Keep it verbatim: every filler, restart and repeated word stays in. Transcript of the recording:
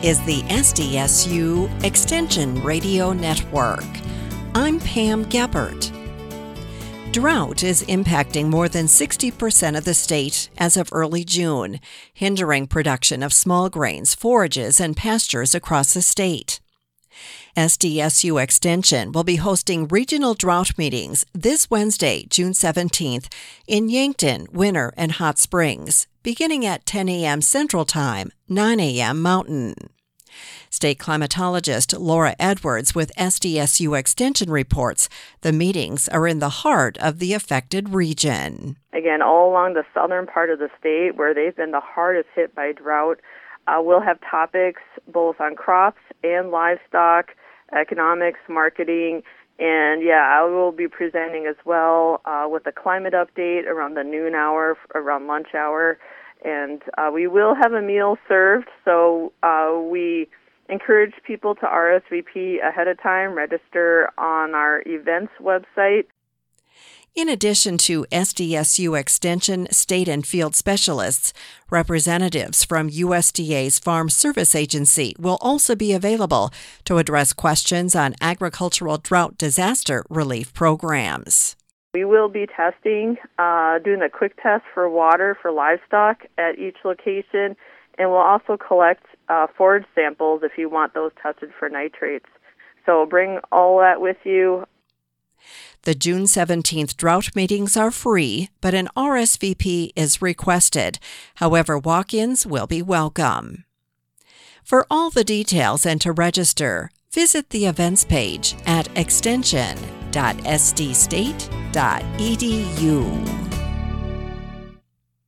is the S D S U Extension Radio Network. I'm Pam Geppert. Drought is impacting more than sixty percent of the state as of early June, hindering production of small grains, forages, and pastures across the state. S D S U Extension will be hosting regional drought meetings this Wednesday, June seventeenth, in Yankton, Winter, and Hot Springs, beginning at ten a.m. Central Time, nine a.m. Mountain. State climatologist Laura Edwards with S D S U Extension reports the meetings are in the heart of the affected region. Again, all along the southern part of the state where they've been the hardest hit by drought, uh, we'll have topics both on crops and livestock, economics, marketing, and yeah, I will be presenting as well uh, with a climate update around the noon hour, around lunch hour, and uh, we will have a meal served, so uh, we encourage people to R S V P ahead of time, register on our events website. In addition to S D S U Extension state and field specialists, representatives from U S D A's Farm Service Agency will also be available to address questions on agricultural drought disaster relief programs. We will be testing, uh, doing a quick test for water for livestock at each location, and we'll also collect uh, forage samples if you want those tested for nitrates. So bring all that with you. The June seventeenth drought meetings are free, but an R S V P is requested. However, walk-ins will be welcome. For all the details and to register, visit the events page at extension dot s d state dot e d u.